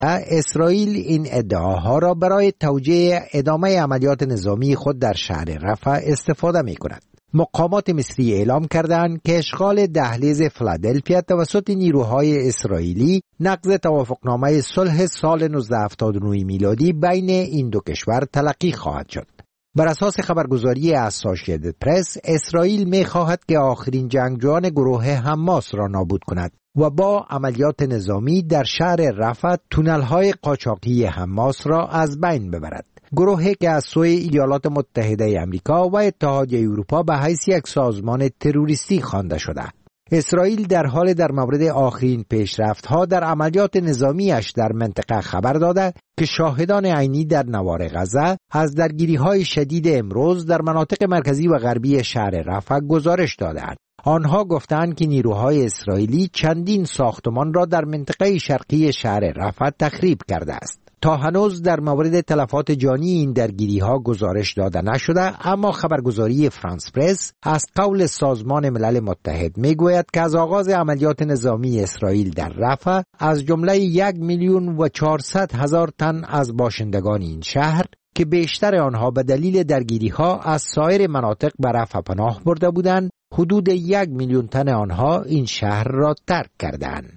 اسرائیل این ادعاها را برای توجیه ادامه عملیات نظامی خود در شهر رفح استفاده می کند. مقامات مصری اعلام کردند که اشغال دهلیز فیلادلفیا توسط نیروهای اسرائیلی نقض توافقنامه صلح سال 1979 میلادی بین این دو کشور تلقی خواهد شد. بر اساس خبرگزاری اسوسییتد پرس، اسرائیل می خواهد که آخرین جنگجویان گروه حماس را نابود کند و با عملیات نظامی در شهر رفح تونل‌های قاچاقی حماس را از بین ببرد. گروهی که از سوی ایالات متحده آمریکا و اتحادیه اروپا به حیث یک سازمان تروریستی خوانده شده. اسرائیل در حال در مورد آخرین پیشرفت‌ها در عملیات نظامیش در منطقه خبر داده که شاهدان عینی در نوار غزه از درگیری‌های شدید امروز در مناطق مرکزی و غربی شهر رفح گزارش دادند. آنها گفتند که نیروهای اسرائیلی چندین ساختمان را در منطقه شرقی شهر رفح تخریب کرده است. تا هنوز در مورد تلفات جانی این درگیری‌ها گزارش داده نشده، اما خبرگزاری فرانس پرس از قول سازمان ملل متحد میگوید که از آغاز عملیات نظامی اسرائیل در رفح از جمله 1,400,000 تن از باشندگان این شهر که بیشتر آنها به دلیل درگیری‌ها از سایر مناطق به رفح پناه برده بودند، حدود 1,000,000 تن آنها این شهر را ترک کردند.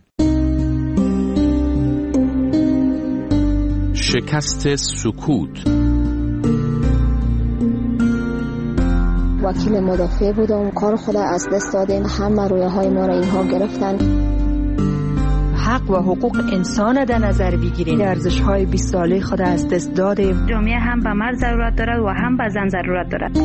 شکست سکوت. وکیل مدافع بودم، کار خود از دست دادیم، همه رویاهای ما را اینها گرفتن. حق و حقوق انسان در نظر بگیریم، ارزش‌های 20 ساله خود از دست دادیم. جامعه هم به مرد ضرورت دارد و هم به زن ضرورت دارد.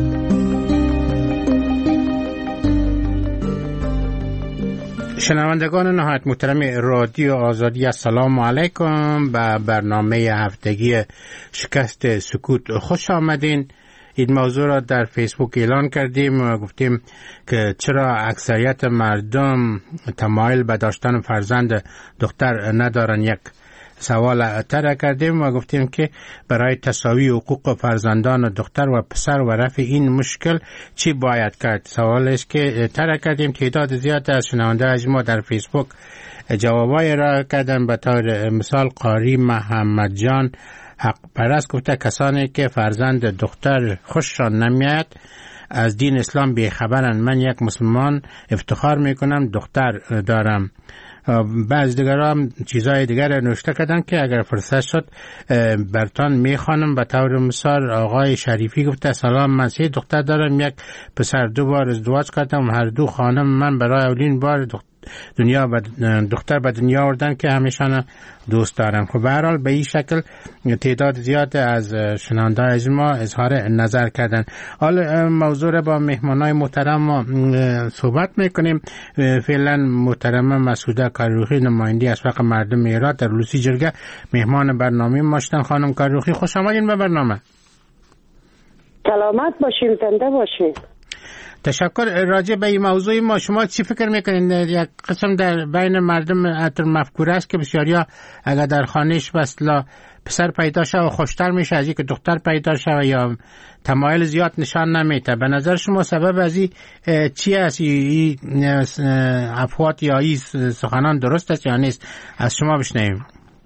شنوندگان نهایت محترم رادیو آزادی، السلام علیکم. به برنامه هفتگی شکست سکوت خوش آمدین. این موضوع را در فیسبوک اعلان کردیم و گفتیم که چرا اکثریت مردم تمایل به داشتن فرزند دختر ندارن. یک سوال طرح کردیم و گفتیم که برای تساوی حقوق فرزندان دختر و پسر و رفع این مشکل چی باید کرد. سوال است که طرح کردیم. تعداد زیاد از شنونده ما در فیسبوک جوابای را کردن. به طور مثال قاری محمد جان حق پرست گفته کسانی که فرزند دختر خوششان نمیاد از دین اسلام بیخبرن. من یک مسلمان افتخار میکنم دختر دارم. بعض دیگر هم چیزای دیگر نوشته کردن که اگر فرصت شد برتان میخوانم. به طور مثال آقای شریفی گفته سلام، من 3 دختر دارم، یک پسر 2 بار ازدواج کردم، هر دو خانم من برای اولین بار دختر به دنیا آوردن که همیشان دوست دارم. خب به هر حال به این شکل تعداد زیاد از شنونده از ما اظهار نظر کردن. حالا موضوع را با مهمانای محترم صحبت میکنیم. فعلا محترم مسعوده کاروخی نماینده از حق مردم ایران در لوسی جرگه مهمان برنامه ما شدن. خانم کاروخی خوش آمدین به برنامه. سلامت باشین، زنده باشین. تشکر. راجع به این موضوع ما شما چی فکر میکنین؟ یک قسم در بین مردم اتر مفکوره است که بسیاریا اگر در خانهش بسلا پسر پیدا شد و خوشتر میشه از اینکه دختر پیدا شد یا تمایل زیاد نشان نمیده. به نظر شما سبب از این چی است؟ این افوات یا این سخنان درست است یا نیست؟ از شما بشنویم.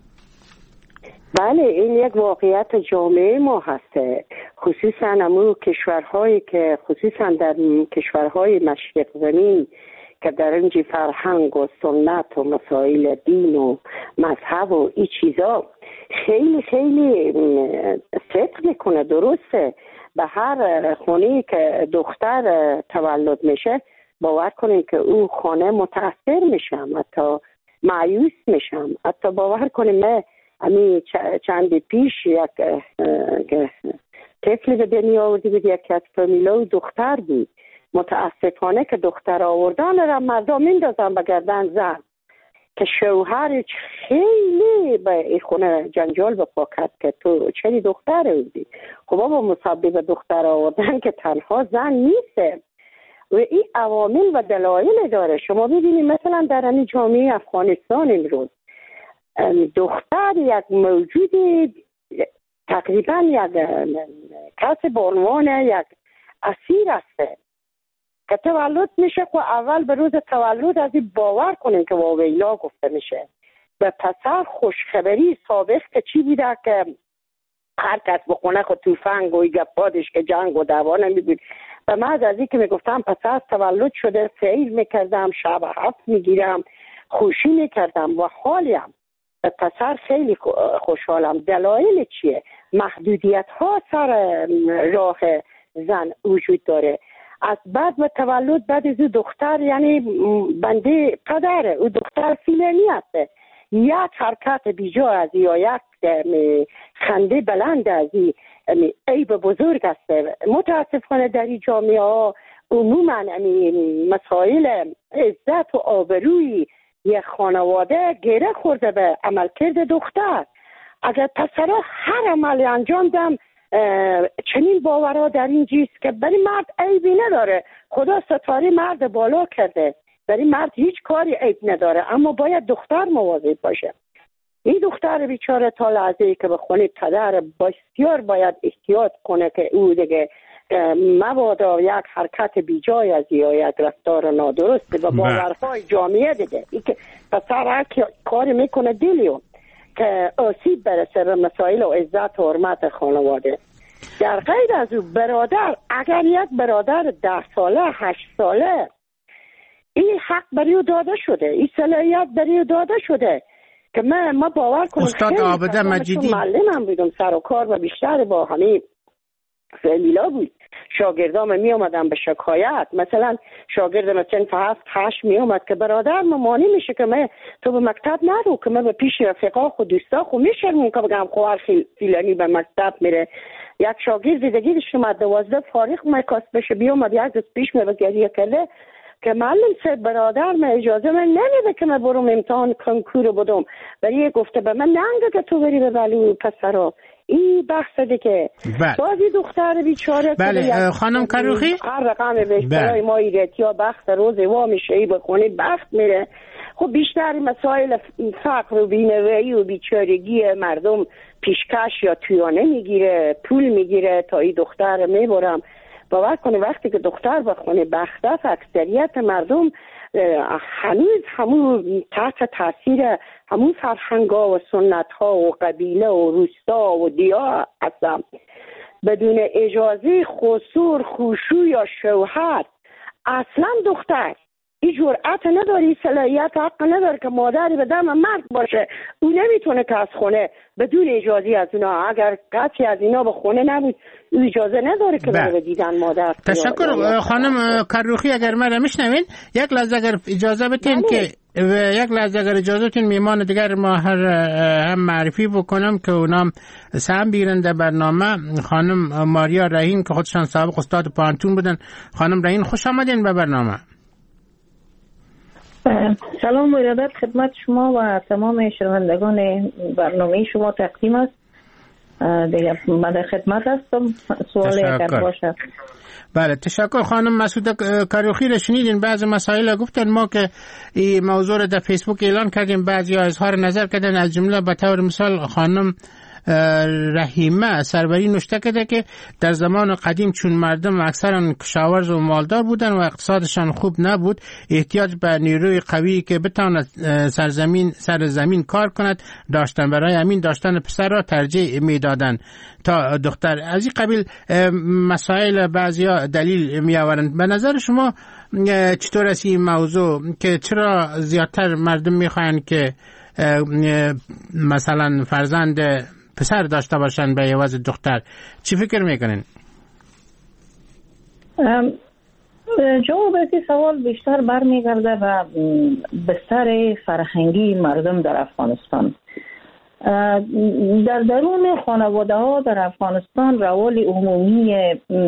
بله، این یک واقعیت جامعه ما هسته، خصوصا امو کشورهایی که خصوصا در کشورهای مشرق زمین که در اینجا فرهنگ و سنت و مسائل دین و مذهب و این چیزا خیلی خیلی فکر میکنه. درسته به هر خونه که دختر تولد میشه باور کنین که او خانه متاثر میشم، حتی مایوس میشم. حتی باور کنین من چند پیش یک طفل به دنیا آوردی بود، یک از فامیلای دختر بود. متاسفانه که دختر آوردن را مردم میندازن به گردن زن که شوهرش خیلی به این خونه جنجال بپا کرد که تو چری دختر بودی. خب با مسبب دختر آوردن که تنها زن نیست و این عوامل و دلایل داره. شما ببینید مثلا در این جامعه افغانستان امروز دختر یک موجود تقریبا یک کس به عنوان یک اسیر است که تولد میشه. خب اول به روز تولد از این باور کنیم که واویلا گفته میشه به پسر خوشخبری سابق که چی بوده که هر کس بخونه خود توفنگ و گپادش که جنگ و دعوا نمیبود. و من از این که میگفتم پسر تولد شده سیر میکردم، شب 7 میگیرم، خوشی میکردم و حالیم به پسر خیلی خوشحالم. دلایل چیه؟ محدودیت ها سر راه زن وجود داره. از بعد به تولد بعد از دختر یعنی بنده پدره، او دختر فیلنی هسته، یک حرکت بیجا از یا یک خنده بلند از عیب بزرگ هسته. متاسفانه در این جامعه ها عموما مسائل عزت و آبروی یک خانواده گره خورده به عملکرد دختر. اگر پسرها هر عملی انجام دم چنین باورها در این جیست که برای مرد عیبی نداره، خدا ستاره مرد بالا کرده، برای مرد هیچ کاری عیب نداره، اما باید دختر مواظب باشه. این دختر بیچاره تا لحظه‌ای که به خونه پدر بسیار باید احتیاط کنه که او دیگه مبادا یک حرکت بیجای از یا یک رفتار نادرست و باورهای جامعه دیگه ای که پسر هر کاری میکنه دیلیو که آسیب برسه به مسائل و عزت و حرمت خانواده. در غیر از او برادر، اگر یک برادر 10 ساله 8 ساله این حق برای او داده شده، این صلاحیت برای او داده شده که ما باور کنم. استاد عابده مجیدی معلمم بودم، سر و کار و بیشتر با همین فعلیلا بود. شاگردام می آمدن به شکایت، مثلا شاگرد مثلا 7-8 می آمد که برادر ممانی میشه که من تو به مکتب نرو، که من به پیش رفقا خود دوستا خود میشرمون که بگم خواهر فیلانی به مکتب میره. یک شاگرد دیگه شما 12 فارغ میکاست بشه بیامد یک دست پیش می بگریه کرده که معلم سه برادر من اجازه من نمیده که من برم امتحان کنکور بدم، ولی گفته به من ننگه که تو بری به ولی پسرا. این بحث دیگه بازی دختر بیچاره. بله خانم کروخی هر رقم به ما ایرت یا بخت روز وا میشه ای بخونه بخت میره. خب بیشتر مسائل فقر و بینوایی و بیچارگی مردم پیشکش یا تویانه میگیره، پول میگیره تا این دختر میبرم. باور کنه وقتی که دختر بخونه بخت است، اکثریت مردم هنوز همون تحت تاثیر همون فرهنگا و سنت ها و قبیله و روستا و دیا هستن. بدون اجازه خسور خوشو یا شوهر اصلا دختر این جرأت نداری، صلاحیت حق نداره که مادری به دم مرد باشه. او نمیتونه که از خونه بدون اجازه از اونا، اگر قطعی از اینا به خونه نبود او اجازه نداره که بره دیدن مادر. تشکر خانم کروخی. اگر من میشنوین یک لحظه اگر اجازه بتین که یک لحظه اگر اجازه بتین میمان دیگر ما هم معرفی بکنم که اونام سهم بگیرن در برنامه. خانم ماریا رهین که خودشان سابق استاد پانتون بودن. خانم رهین خوش آمدین به برنامه. سلام و ارادت خدمت شما و تمام شنوندگان برنامه شما تقدیم است. دیگه من در خدمت هستم، سوالی اگر باشد. بله تشکر. خانم مسعود کروخی را شنیدین، بعض مسائل گفتن، ما که این موضوع را در فیسبوک اعلان کردیم، بعضی ها اظهار نظر کردن، از جمله به طور مثال خانم رحیمه سروری نوشته کرده که در زمان قدیم چون مردم اکثرا کشاورز و مالدار بودن و اقتصادشان خوب نبود، احتیاج به نیروی قوی که بتواند سر زمین کار کند داشتن، برای همین داشتن پسر را ترجیح میدادند تا دختر. از این قبیل مسائل بعضیا دلیل می آورند. به نظر شما چطور است این موضوع که چرا زیادتر مردم میخواهند که مثلا فرزند پسر داشته باشن به عوض دختر؟ چی فکر میکنین؟ جواب این سوال بیشتر برمیگرده به بستر فرهنگی مردم در افغانستان. در درون خانواده ها در افغانستان روال عمومی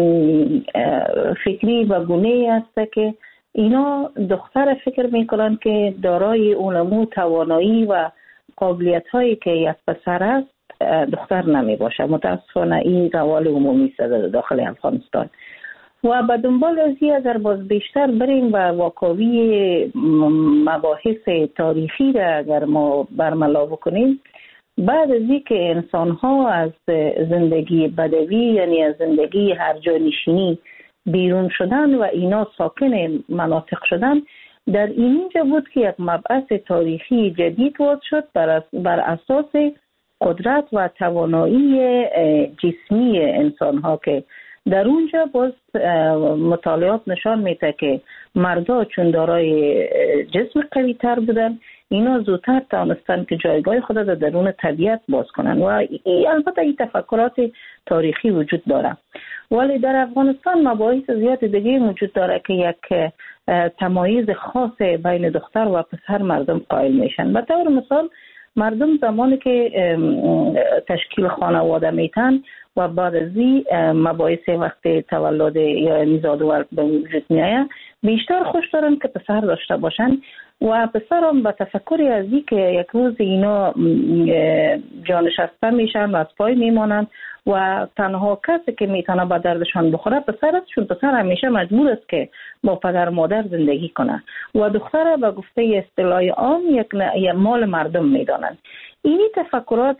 فکری و گونه‌ای است که اینا دختر فکر میکنن که دارای اونمو توانایی و قابلیت هایی که یک پسر است دختر نمی باشه. متاسفانه این روال عمومی است در داخل افغانستان. و به دنبال از این اگر باز بیشتر بریم و واقعی مباحث تاریخی را اگر ما برملا بکنیم، بعد از این که انسان ها از زندگی بدوی یعنی از زندگی هر جا نشینی بیرون شدن و اینا ساکن مناطق شدن، در اینجا بود که یک مبحث تاریخی جدید وارد شد بر اساس قدرت و توانایی جسمی انسان ها، که در اونجا باز مطالعات نشان میده که مردا چون دارای جسم قوی تر بودن، اینا زودتر توانستن که جایگاه خود در درون طبیعت باز کنن و البته این تفکرات تاریخی وجود داره. ولی در افغانستان مباحث زیاد دیگه وجود داره که یک تمایز خاص بین دختر و پسر مردم قائل میشن. به طور مثال مردم زمانی که تشکیل خانواده میتن و بعد از مباحث وقت تولد یا نزاد و به وجود میآید، بیشتر خوش دارن که پسر داشته باشن و پسر هم به تفکری از این که یک روز اینا جانشسته میشن و از پای میمانن و تنها کسی که میتونه به دردشان بخوره پسر است، چون پسر همیشه مجبور است که با پدر مادر زندگی کنه و دختر به گفته اصطلاح عام یک مال مردم میدانند. اینی تفکرات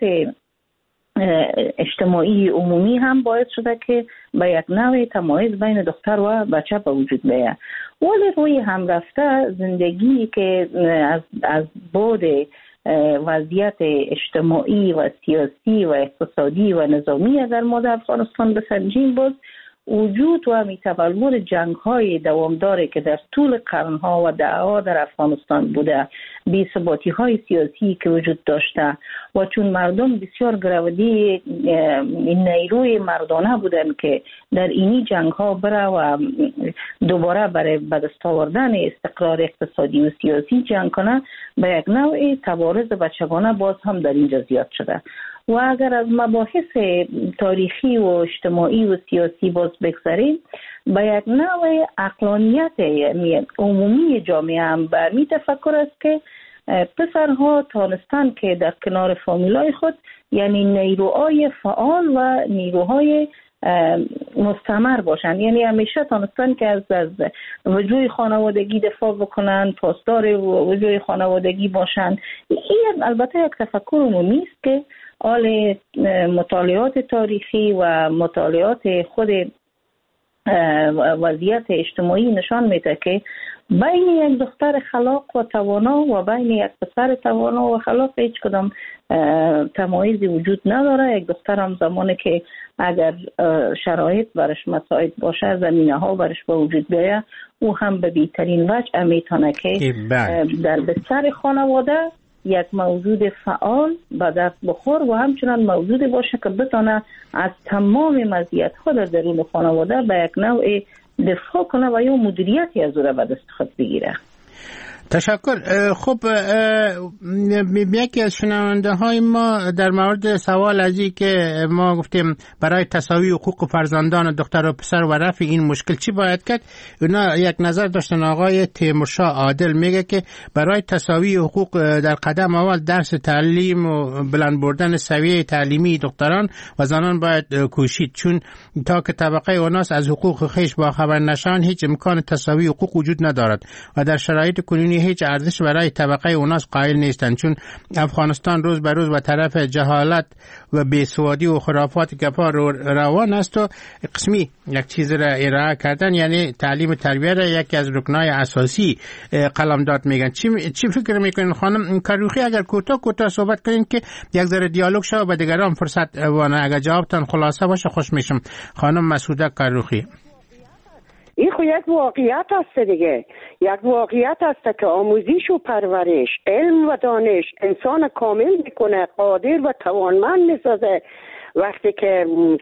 اجتماعی عمومی هم باعث شده که به یک نوع تمایز بین دختر و بچه به وجود بیاید. ولی روی هم رفته زندگی که از بعد وضعیت اجتماعی و سیاسی و اقتصادی و نظامی اگر ما در افغانستان بسنجیم، باز وجود و تولد جنگ‌های دوامداری که در طول قرن‌ها و دهه‌ها در افغانستان بوده، بی‌ثباتی‌های سیاسی که وجود داشته و چون مردم بسیار گرودی نیروی مردانه بودن که در اینی جنگ‌ها بره و دوباره برای به دست آوردن استقرار اقتصادی و سیاسی جنگ کنه، به یک نوع تبارز بچگانه باز هم در اینجا زیاد شده. و اگر از مباحث تاریخی و اجتماعی و سیاسی باز بگذاریم، به یک نوع عقلانیت عمومی جامعه هم برمی تفکر است که پسرها تانستن که در کنار فامیلای خود، یعنی نیروهای فعال و نیروهای مستمر باشن، یعنی همیشه تانستن که از وجوه خانوادگی دفاع بکنن، پاسدار وجوه خانوادگی باشن. این البته یک تفکر عمومی است که حال مطالعات تاریخی و مطالعات خود وضعیت اجتماعی نشان میده که بین یک دختر خلاق و توانا و بین یک پسر توانا و خلاق هیچ کدام تمایزی وجود نداره. یک دختر هم زمانی که اگر شرایط برش مساعد باشه، زمینه ها برش به وجود بیاید، او هم به بهترین وجه میتونه که در بستر خانواده یک موجود فعال به دست بخور و همچنان موجود باشه که بتونه از تمام مزیت‌ها در درون خانواده به یک نوع دفاع کنه و یا مدیریتی از او را به دست خود بگیره. تشکر. خب یکی از شنونده های ما در مورد سوال از این که ما گفتیم برای تساوی حقوق فرزندان دختر و پسر و رفع این مشکل چی باید کرد، اونا یک نظر داشتن. آقای تیمورشاه عادل میگه که برای تساوی حقوق در قدم اول درس تعلیم و بلند بردن سویه تعلیمی دختران و زنان باید کوشید، چون تا که طبقه اوناس از حقوق خیش با خبر نشان هیچ امکان تساوی حقوق وجود ندارد و در شرایط کنونی هیچ ارزش برای طبقه اوناس قائل نیستند، چون افغانستان روز به روز به طرف جهالت و بیسوادی و خرافات گپا روان است و قسمی یک چیز را ارائه کردن، یعنی تعلیم و تربیت را یکی از رکنای اساسی قلمداد میگن. چی فکر میکنین خانم کروخی؟ اگر کوتاه صحبت کنین که یک ذره دیالوگ شه و به دیگران فرصت وانه، اگر جوابتان خلاصه باشه خوش میشم. خانم مسعوده کروخی. این خو یک واقعیت است دیگه، یک واقعیت است که آموزش و پرورش، علم و دانش انسان کامل میکنه، قادر و توانمند میسازه. وقتی که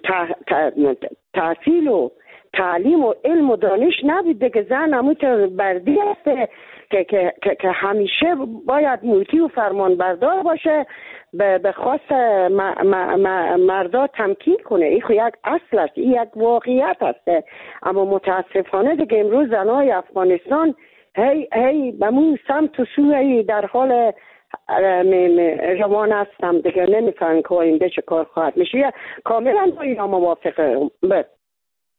تحصیل و تعلیم و علم و دانش نبود دیگه، زن همون بردی است که همیشه باید موتی و فرمان بردار باشه، به خواست مردا تمکین کنه. این خو یک اصل است، این یک واقعیت است. اما متاسفانه دیگه امروز زنای افغانستان هی به مون سمت و سوی در حال روان هستم دیگه، نمیفهم که آینده چه کار خواهد میشه. کاملا با اینا موافقه.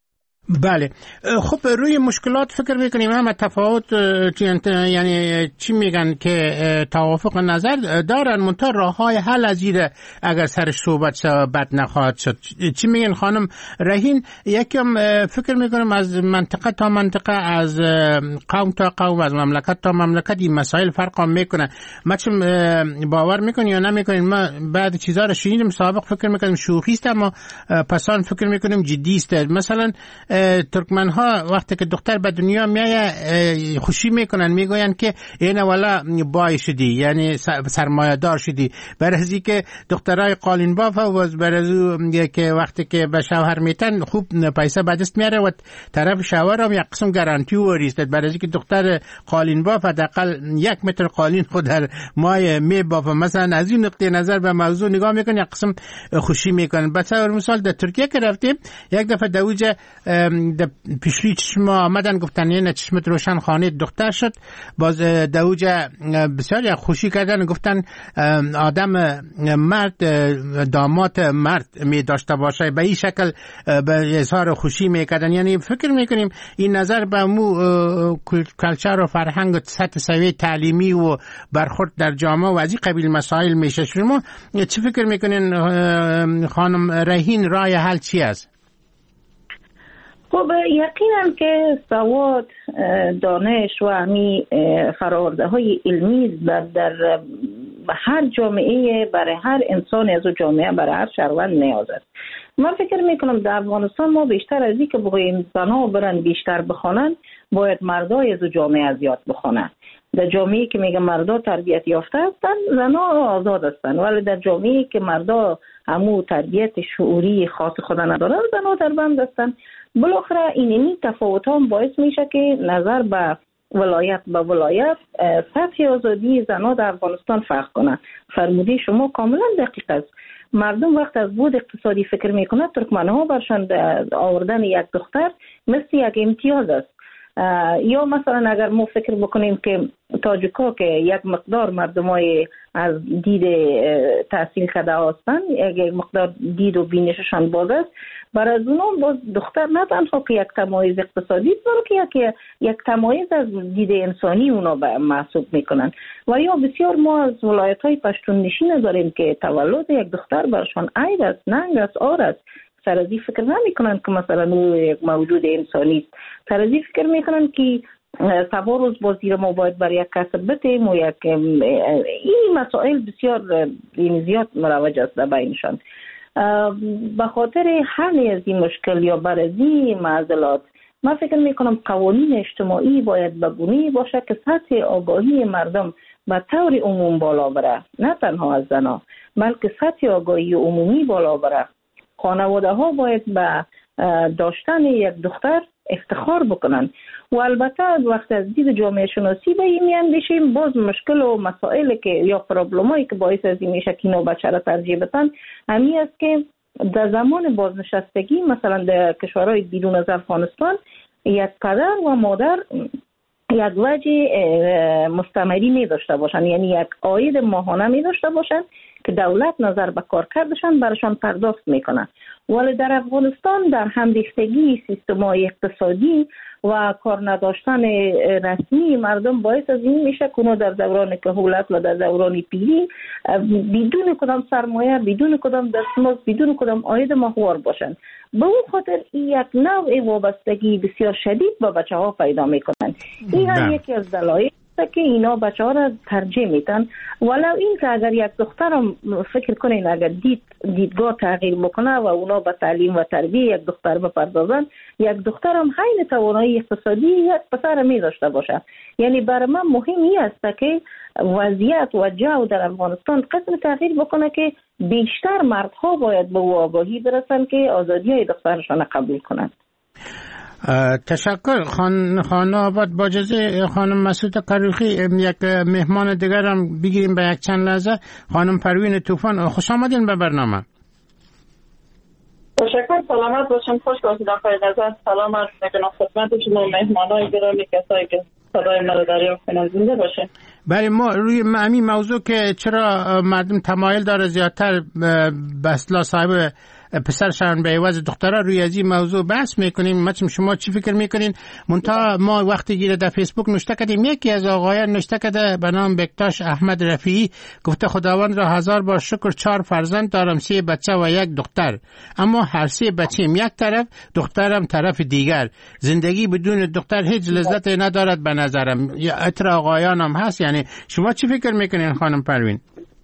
بله. خب روی مشکلات فکر میکنیم همه تفاوت، یعنی چی میگن که توافق نظر دارن، منتها راه های حل از ایره اگر سرش صحبت بد نخواهد شد. چی میگن خانم رهین؟ یکم فکر میکنم از منطقه تا منطقه، از قوم تا قوم، از مملکت تا مملکت این مسائل فرق میکنه. ما چون باور میکنی یا نمیکنین، ما بعد چیزا رو شنیدیم سابق فکر میکنیم شوخی است، اما پسان فکر میکنیم جدی است. مثلا ترکمن ها وقتی که دختر به دنیا میایه خوشی میکنن، میگوین که این والا بای شدی، یعنی سرمایه دار شدی. برای که دخترای قالین باف و برای که وقتی که به شوهر میتن خوب پیسه به دست میاره و طرف شوهر هم یک قسم گارانتی وریست. برای که دختر قالین باف حداقل 1 متر قالین خود در مای میبافه. مثلا از این نقطه نظر به موضوع نگاه میکنن، یک قسم خوشی میکنن. مثلا مثال در ترکیه که رفتیم یک دفعه دوجه پیشلی چشم آمدن گفتن این چشمت روشن خانه دختر شد. باز دوجه بسیار خوشی کردن، گفتن آدم مرد داماد مرد می داشته باشه، به این شکل به اظهار خوشی میکردن. یعنی فکر میکنیم این نظر به مو کلچر و فرهنگ و سطح سوی تعلیمی و برخورد در جامعه و از این قبیل مسائل میشه. شما چی فکر میکنین خانم رهین؟ راه حل چی است؟ خب یقینا که سواد، دانش و همی فراورده های علمی در هر جامعه، برای هر انسان از جامعه، برای هر شهروند نیاز است. من فکر میکنم در افغانستان ما بیشتر از این که بگوییم زنها برن بیشتر بخونن، باید مردای از جامعه زیاد بخونن. در جامعه‌ای که میگه مردا تربیت یافته هستن، زنها آزاد هستن، ولی در جامعه‌ای که مردا همو تربیت شعوری خاص خود ندارن، زنها در بند هستن. بالاخره اینمی تفاوت هم باعث میشه که نظر به ولایت به ولایت سطح آزادی زنها در افغانستان فرق کنه. فرموده شما کاملا دقیق است. مردم وقت از بود اقتصادی فکر میکنه، ترکمنها برشان آوردن یک دختر مثل یک امتیاز است. یا مثلا اگر ما فکر بکنیم که تاجیکا که یک مقدار مردمای از دید تحصیل کرده هستند، یک مقدار دید و بینششان باز است، برای از اونها باز دختر نه تنها که یک تمایز اقتصادی است، بلکه یک تمایز از دید انسانی اونا محسوب میکنن. و یا بسیار ما از ولایت های پشتون نشین داریم که تولد یک دختر برشان عیب است، ننگ است، عار است. سر از این فکر نمی کنن که مثلا او یک موجود انسانی است. سر از این فکر میکنن که سبا روز با زیر ما باید برای یک کسب بتیم و این مسائل بسیار زیاد مروج است در بینشان. به خاطر حل از این مشکل یا بر از این معضلات، من فکر میکنم قوانین اجتماعی باید بگونه باشه که سطح آگاهی مردم به طور عموم بالا بره، نه تنها از زنها بلکه سطح آگاهی عمومی بالا بره. خانواده ها باید به داشتن یک دختر افتخار بکنن و البته وقت از دید جامعه شناسی به این میاندیشیم، باز مشکل و مسائل که یا پرابلمایی که باعث از این میشه که اینو بچه را ترجیح بدن همین است که در زمان بازنشستگی مثلا در کشورهای بیرون از افغانستان یک پدر و مادر یک وجه مستمری می داشته باشن، یعنی یک عاید ماهانه می داشته باشن که دولت نظر به کارکردشان برشان پرداخت میکنه. ولی در افغانستان در همریختگی سیستم‌های اقتصادی و کار نداشتن رسمی مردم باعث از این میشه که در دوران کهولت و در دوران پیری بدون کدام سرمایه، بدون کدام دستمزد، بدون کدام عاید ماهوار باشن. به اون خاطر یک نوع وابستگی بسیار شدید با بچه ها پیدا میکنن. این هم یکی از دلایل که اینا بچه ها را ترجیح میتن. ولو این که اگر یک دختر هم فکر کنین اگر دیدگاه تغییر بکنه و اونا به تعلیم و تربیه یک دختر بپردازن، یک دختر هم حین توانایی اقتصادی یک پسر می داشته باشه. یعنی برای من مهم این است که وضعیت و جو در افغانستان قدر تغییر بکنه که بیشتر مردها باید به آگاهی برسن که آزادی های دخترشان قبول کنند. تشکر. خانم آباد، با اجازه خانم مسعود کروخی یک مهمان دیگر هم بگیریم به یک چند لحظه. خانم پروین طوفان، خوش آمدین به برنامه. تشکر. سلامت باشم. خوش باشید آقای نظر. سلام عرض میکنم خدمت شما مهمانای گرامی، کسایی که صدای ما رو دریافت کنن. زنده باشه. بله، ما روی همین موضوع که چرا مردم تمایل داره زیادتر به اصطلاح صاحب پسرشان به عوض دخترها روی از این موضوع بحث میکنیم. مثلا شما چی فکر میکنین؟ منتها ما وقتی گیره در فیسبوک نوشته کردیم، یکی از آقایان نوشته کرده به نام بکتاش احمد رفیعی، گفته خداوند را هزار بار شکر 4 فرزند دارم، 3 بچه و 1 دختر، اما هر 3 بچه‌م یک طرف، دخترم طرف دیگر. زندگی بدون دختر هیچ لذت ندارد به نظرم. یا اتر آقایانم هست. یعنی شما چی فکر میکنین خانم پروین؟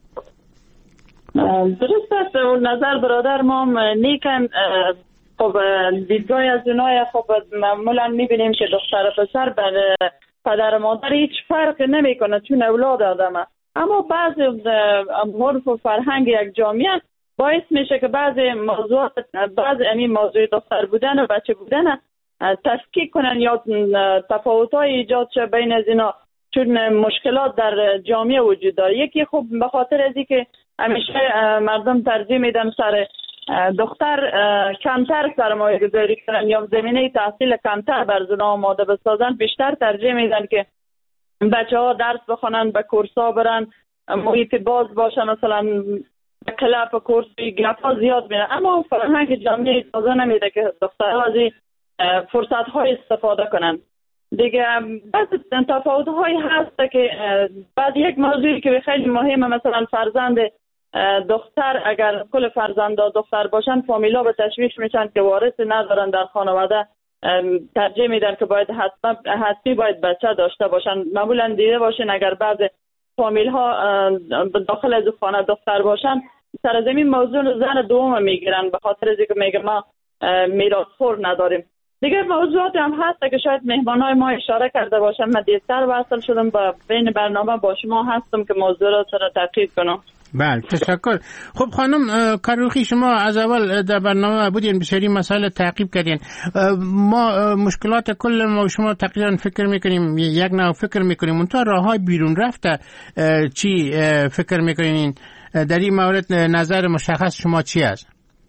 درست است. اون نظر برادر ما نیکن. خب دیدگاه از اونای خب معمولا میبینیم که دختر و پسر بر پدر و مادر هیچ فرق نمیکنه چون اولاد آدمه، اما بعض عرف و فرهنگ یک جامعه باعث میشه که بعضی موضوعات، بعضی موضوع دختر بودن و بچه بودن تفکیک کنن یا تفاوت‌های ایجاد شه بین از اینا، چون مشکلات در جامعه وجود داره. یکی خب به خاطر از اینکه همیشه مردم ترجیح میدن سر دختر کمتر سرمایه گذاری کنن یا زمینه تحصیل کمتر بر زنها آماده بسازن، بیشتر ترجیح میدن که بچه ها درس بخونن، به کورسا برن، محیط باز باشن، مثلا کلاب کورسی گپا زیاد میرن. اما فرهنگ جامعه اجازه نمیده که دخترها از فرصت های استفاده کنن. دیگه بعض تفاوت هایی هست که بعد یک موضوعی که خیلی مهمه، مثلا فرزند دختر اگر کل فرزندا دختر باشن، فامیلا به تشویش میشن که وارث ندارن در خانواده، ترجیح میدن که باید حتمی باید بچه داشته باشن. معمولا دیده باشین اگر بعض فامیل ها داخل از خانه دختر باشن، سر زمین موضوع زن دوم میگیرن به خاطر از اینکه میگه ما میراثخوار نداریم. دیگه موضوعات هم هست که شاید مهمانای ما اشاره کرده باشن. من دیرتر وصل شدم با بین برنامه با شما هستم که موضوع را سر تحقیق کنم. بله تشکر. خب خانم کروخی، شما از اول در برنامه بودین، بسیاری مسائل تعقیب کردین. ما مشکلات کل ما شما تقریبا فکر میکنیم، یک نوع فکر میکنیم. اون تا راه های بیرون رفته چی فکر میکنین؟ در این مورد نظر مشخص شما چی است؟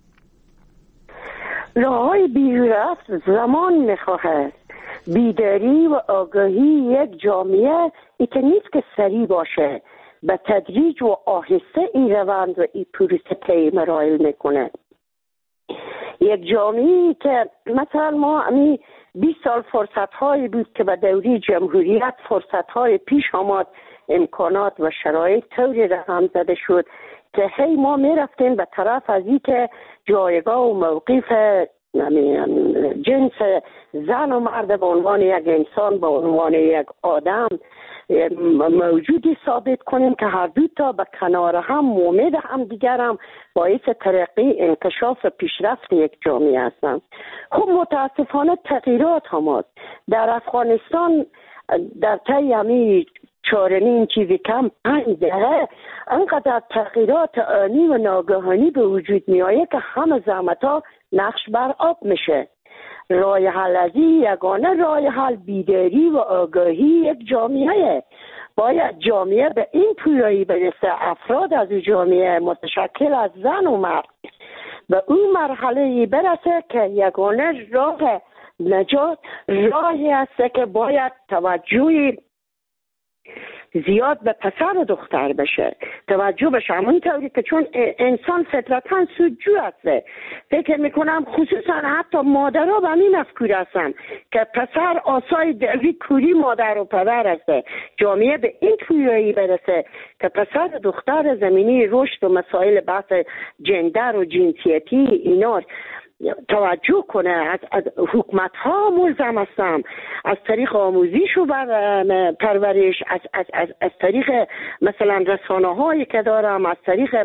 راه های بیرون رفت زمان میخواهد، بیداری و آگاهی یک جامعه ای که نیست که سریع باشه، به تدریج و آهسته این روند و این پروسه طی مراحل میکنه. یک جامعه که مثلا ما 20 سال فرصت هایی بود که به دوری جمهوریت فرصت های پیش آمد، امکانات و شرایط طوری رقم زده شد که هی ما میرفتیم به طرف از این که جایگاه و موقف جنس زن و مرد به عنوان یک انسان، به عنوان یک آدم موجودی ثابت کنیم که هر دو تا به کنار هم امید هم دیگر هم باعث ترقی، انکشاف و پیشرفت یک جامعه هستند. خب متاسفانه تغییرات هم هست. در افغانستان در طی همین 4.5 چیزی کم 5 دهه انقدر تغییرات آنی و ناگهانی به وجود می آید که همه زحمت ها نقش بر آب میشه. راه حل از یگانه راه حل بیداری و آگاهی یک جامعه. باید جامعه به این پویایی برسه، افراد از جامعه متشکل از زن و مرد به اون مرحله برسه که یگانه راه نجات راهی است که باید توجهی زیاد به پسر و دختر بشه، توجه بشه. همون طوری که چون انسان فطرتاً سودجو هسته، فکر میکنم خصوصا حتی مادرها به همین مفکور هستن که پسر آسای دلوی کوری مادر و پدر هسته. جامعه به این پویایی برسه که پسر و دختر زمینی رشد و مسائل بحث جندر و جنسیتی اینا توجه کنه. از حکومت ها ملزم هستم، از طریق آموزش و پرورش، از طریق مثلا رسانه هایی که دارم، از طریق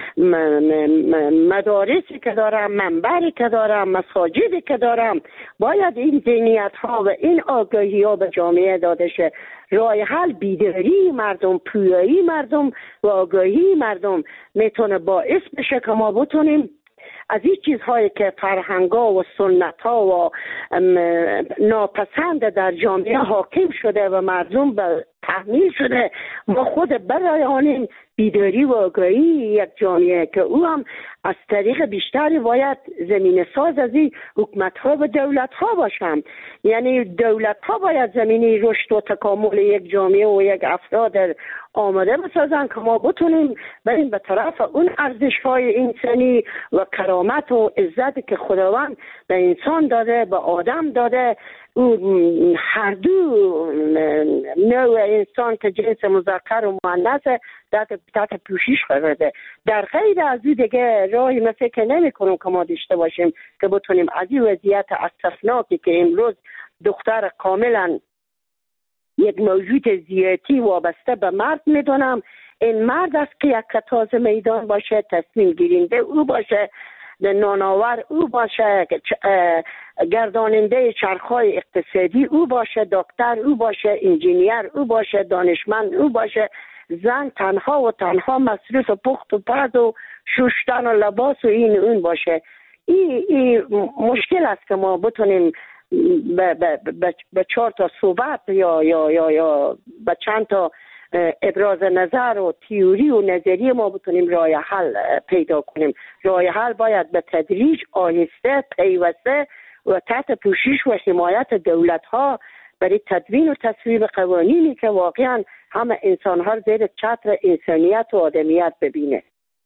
مدارسی که دارم، منبری که دارم، مساجدی که دارم، باید این ذهنیت ها و این آگاهی ها به جامعه داده شه. راه حل بیداری مردم، پویایی مردم و آگاهی مردم میتونه باعث بشه که ما بتونیم از این چیزهایی که فرهنگا و سنت‌ها و ناپسند در جامعه حاکم شده و مردم به تحمیل شده، ما خود برایانیم بیداری و آگاهی یک جامعه که او هم از طریق بیشتری باید زمین ساز از این حکومت‌ها و دولت‌ها باشن. یعنی دولت‌ها باید زمینی رشد و تکامل یک جامعه و یک افراد آماده بسازن که ما بتونیم بریم به طرف اون ارزش‌های انسانی و کرامت و عزت که خداوند به انسان داده، به آدم داده. او هر دو نوع انسان که جنس مذکر و مؤنث تحت پوشش قرار ده. در غیر از این دیگه راهی ما فکر نمی کنم که ما داشته باشیم که بتونیم از این وضعیت اسفناکی که امروز دختر کاملا یک موجود ذاتی وابسته به مرد میدونم، این مرد است که یک کتاز میدان باشه، تصمیم گیرنده او باشه، نانآور او باشه، گرداننده چرخهای اقتصادی او باشه، دکتر او باشه، انجینیر او باشه، دانشمند او باشه. زن تنها و تنها مصروف پخت و پز و شستن و لباس و این اون باشه. این مشکل است که ما بتونیم به 4 تا صحبت یا به چند تا ابراز نظر و تئوری و نظریه ما بتونیم راه حل پیدا کنیم. راه حل باید به تدریج، آهسته، پیوسته و تحت پوشش و حمایت دولت ها برای تدوین و تصویب قوانینی که واقعا همه انسان ها زیر چتر انسانیت و آدمیت ببینه.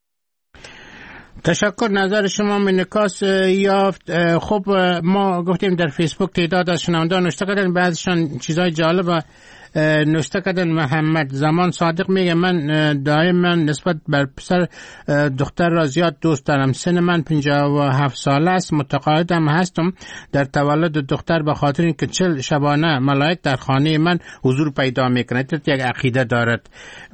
تشکر. نظر شما انعکاس یافت. خب ما گفتیم در فیسبوک تعداد از شنوندگان نوشته کردن، بعضیشان چیزای جالب نوشته کردن. محمد زمان صادق میگه من دائما نسبت بر پسر دختر را زیاد دوست دارم. سن من 57 ساله است. متقاعدم هستم در تولد دختر به خاطر اینکه 40 شبانه ملائک در خانه من حضور پیدا میکنه. یک عقیده دارد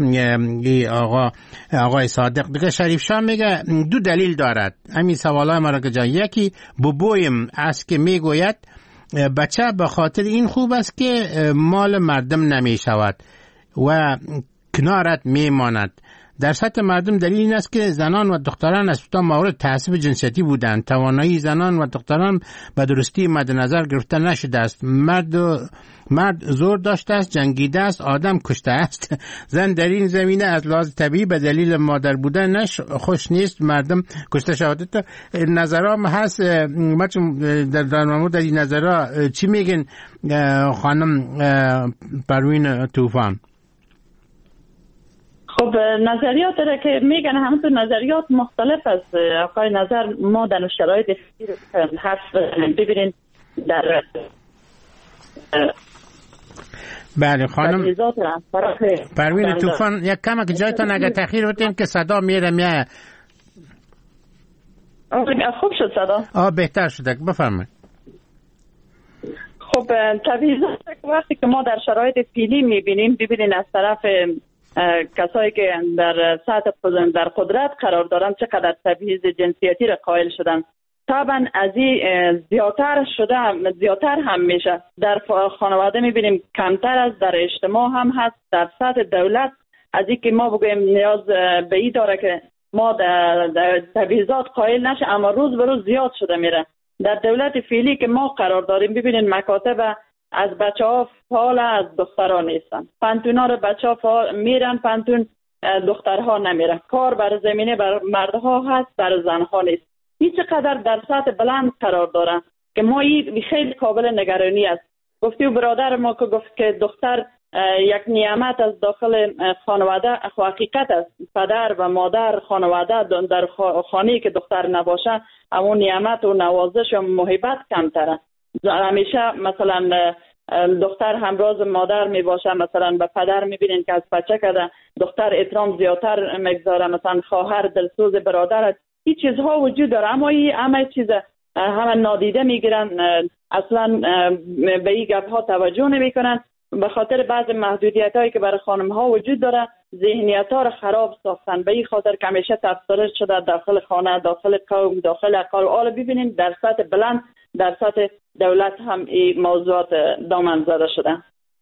آقای صادق. دیگه شریف شاه میگه 2 دلیل دارد همین سوالای ما را که جا. یکی بوبویم است که میگوید بچه به خاطر این خوب است که مال مردم نمی شود و کنارت می ماند. در سطح مردم دلیل این است که زنان و دختران از ابتدا مورد تعصب جنسیتی بودند. توانایی زنان و دختران به درستی مد نظر گرفته نشده است. مرد زور داشته است، جنگیده است، آدم کشته است. زن در این زمینه از لحاظ طبیعی به دلیل مادر بودنش خوش نیست مردم کشته شود. نظرام هست. در مورد این نظرها چی میگن خانم پروین طوفان؟ خب نظریات داره که میگن همون نظریات مختلف است. آقای نظر ما در شرایط هست ببینید در بله خانم پروین طوفان یک کم که جایتان اگر تأخیر بودین که صدا میره خوب شد صدا بهتر شده بفرمایید. خب تبعیضات وقتی که ما در شرایط فعلی میبینیم ببینین از طرف کسایی که در سطح در قدرت قرار دارن چقدر تبعیض جنسیتی را قائل شدن. طبعا از این زیادتر هم میشه. در خانواده میبینیم کمتر از در اجتماع هم هست. در سطح دولت از این که ما بگویم نیاز به این داره که ما در تبعیضات قائل نشه، اما روز به روز زیاد شده میره. در دولت فعلی که ما قرار داریم ببینین مکاتب از بچه ها فعال، از دخترها نیستن. پانتونا رو بچه ها میرن پانتون، دخترها نمیرن. کار بر زمینه بر مردها هست، بر زنها نیست. این چقدر در سطح بلند قرار دارن که ما این خیلی قابل نگرانی است. گفتی و برادر ما که گفت که دختر یک نعمت از داخل خانواده، حقیقت است. پدر و مادر خانواده در خانه‌ای که دختر نباشه همون نعمت و نوازش و محبت کمتره. همیشه مثلا دختر همراز مادر می باشه، مثلا به پدر میبینین که از بچه کده دختر احترام زیادتر میگذاره، مثلا خواهر دلسوز برادر، این چیزها وجود داره. اما این همه چیز همه نادیده میگیرن، اصلا به این گپ ها توجه نمیکنن. به خاطر بعض محدودیت هایی که برای خانم ها وجود داره ذهنیت ها رو خراب ساختن. به این خاطر که همیشه تفسیر شده داخل خانه، داخل قوم، داخل اقال. حالا ببینید در سطح بلند، در سطح دولت هم این موضوعات دامن زده شده.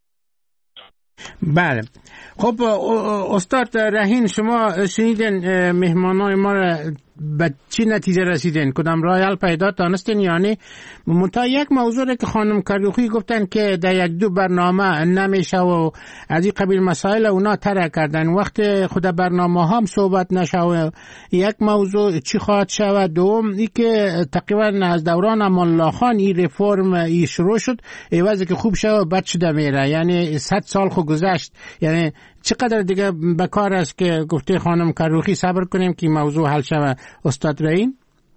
بله. خب استاد رهین، شما شنیدین مهمانای ما را به چی نتیجه رسیدین؟ کدام راه حل پیدا دانستین؟ یعنی منتها یک موضوع که خانم کریوخی گفتن که در 1-2 برنامه نمیشه و از این قبیل مسائل اونا طرح کردن، وقت خود برنامه هم صحبت نشه و یک موضوع چی خواهد شود. دوم ای که تقریبا از دوران امان الله خان این رفرم ای شروع شد، ایوازی که خوب شد بد شده میره، یعنی 100 سال خو گذشت، یعنی چقدر دیگه به کار است که گفته خانم کروخی صبر کنیم که موضوع حل شود استاد رحیم؟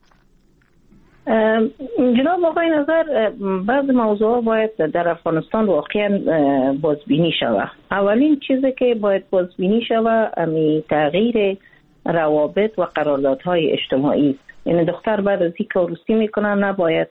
جناب آقای نظر، بعض موضوع باید در افغانستان واقعا بازبینی شود. اولین چیزی که باید بازبینی شود تغییر روابط و قراردادهای اجتماعی. یعنی دختر بعد از اینکه عروسی میکنه نباید